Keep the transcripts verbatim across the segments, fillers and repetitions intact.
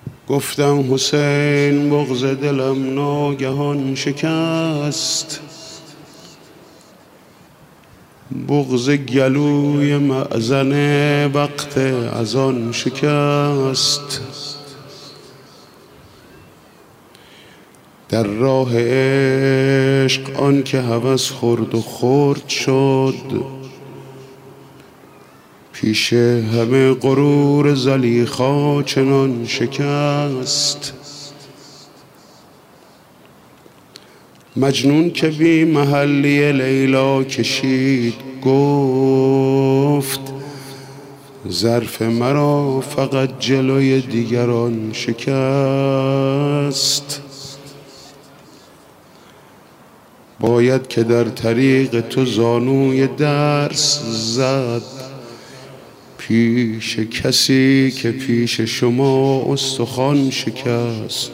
گفتم حسین بغض دلم ناگهان شکست، بغض گلوی مأذن وقت اذان شکست. در راه عشق آن که هوس خورد و خرد شد، پیش همه غرور زلیخا چنان شکست. مجنون که بی محلی لیلا کشید گفت، ظرف مرا فقط جلوی دیگران شکست. باید که در طریق تو زانوی درس زد، پیش کسی که پیش شما استخوان شکست.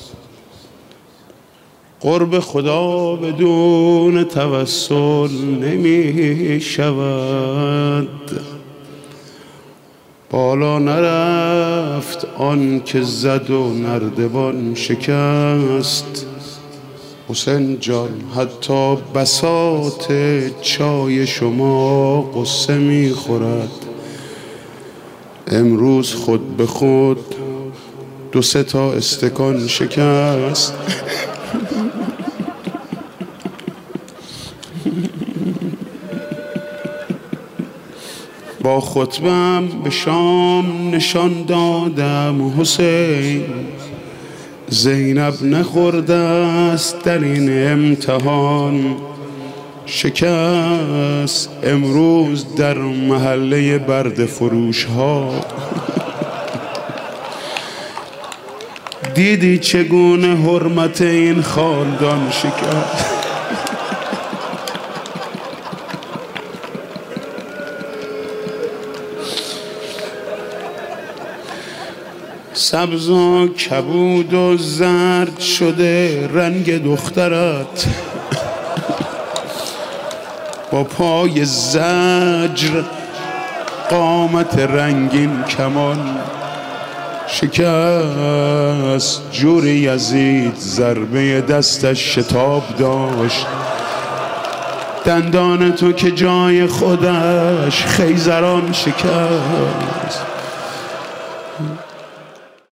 قرب خدا بدون توسل نمی شود، بالا نرفت آن که زد و نردبان شکست. حسین جان حتی بساط چای شما قصه می خورد، امروز خود به خود دو سه تا استکان شکست. با خطبم به شام نشان دادم حسین، زینب نخورده است در این امتحان شکست. امروز در محله برد فروش ها دیدی چگونه حرمت این خاندان شکست. سبز و کبود و زرد شده رنگ دخترت، با پای زجر قامت رنگین کمان شکست. جور یزید ضربه دستش شتاب داشت، دندان تو که جای خودش خیزران شکست.